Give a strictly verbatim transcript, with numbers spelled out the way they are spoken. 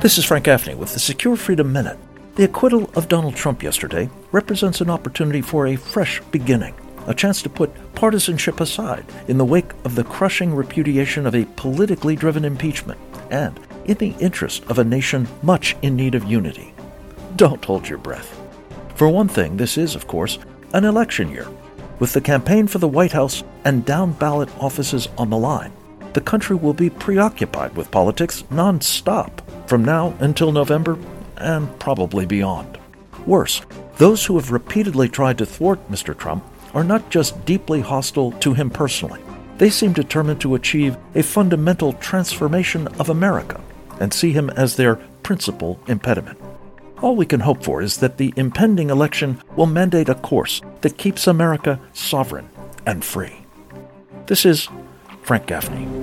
This is Frank Gaffney with the Secure Freedom Minute. The acquittal of Donald Trump yesterday represents an opportunity for a fresh beginning, a chance to put partisanship aside in the wake of the crushing repudiation of a politically driven impeachment, and in the interest of a nation much in need of unity. Don't hold your breath. For one thing, this is, of course, an election year. With the campaign for the White House and down-ballot offices on the line, the country will be preoccupied with politics non-stop from now until November and probably beyond. Worse, those who have repeatedly tried to thwart Mister Trump are not just deeply hostile to him personally. They seem determined to achieve a fundamental transformation of America and see him as their principal impediment. All we can hope for is that the impending election will mandate a course that keeps America sovereign and free. This is Frank Gaffney.